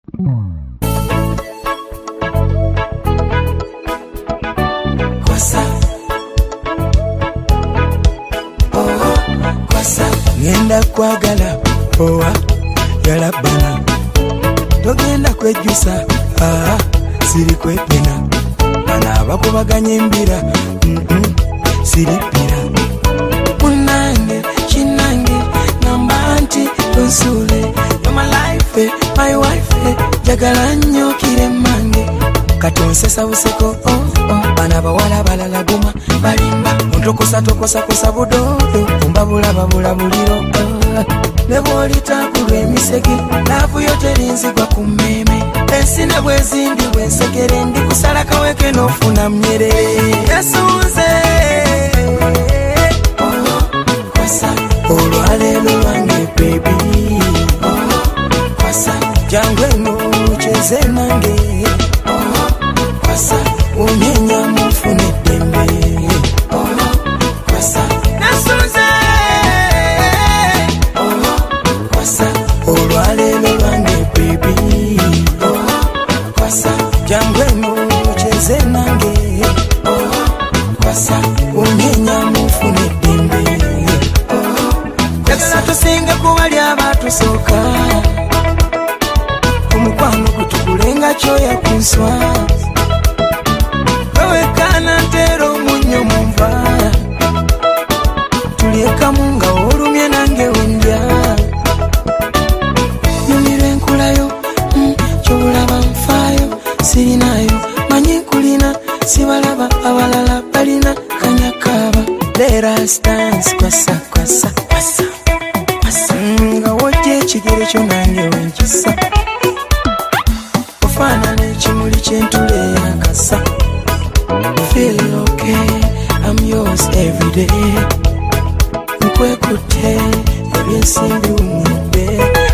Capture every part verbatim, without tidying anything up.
Kwasa oh kwasa ngenda kwagala owa yalabana togenda kwejusa ah siri kwepena bana bakubaganya embira mm -mm, siripira munange chinange nambanti tonsule you're my life eh, my wife eh, jagala nnyo kiremange katonsesa buseko oh oh bana bawala balala guma balimba ontokosa tokosa kosa budodo umbabula babula buliro oh. Nebwolitakulwa emisege laavu yo terinzigwa ku mmeme ensine bwezindi bwensekere ndi kusala kaweke n'ofuna mnyere yasunze oh, kwasa olwaleero lwange baby oh, kwasa jangu eno cheze nange oh, kwasa unyenya mufune dembe oh, kwasa yasunze olwaleero lwange baby oh kwasa jangu eno cheze nange oh kwasa unyenya mufune dembe oh kwasa tusinga kubali abatusooka omukwano kutukulenga kyoya kunswa wewekana ntero munyo mumva tuliekamu nga olumye nange wendya sirinayo manyi kulina sibalaba abalala balina kanyakaba leras dance kwasa kwasa kwasa kwasa nga wojje ekigere kyo nange wenkisa ofaanana ekimuli kyentule yakasa feel okay I'm yours every day nkwekutte ebyensimbi umudde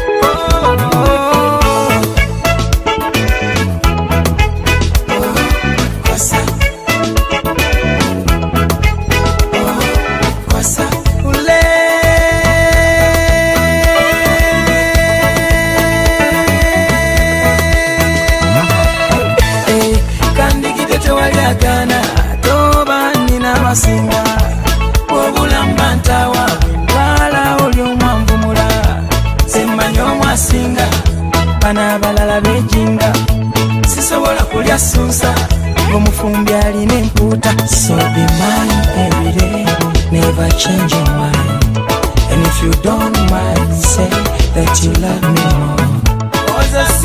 singa obulamba ntawa wala olyomwanvumula semmanyo mwasinga bana balala bejinga sisobola kulya susa ng'omufumbi alina empuuta so be mine every day never change your mind and if you don't mind say that you love me more.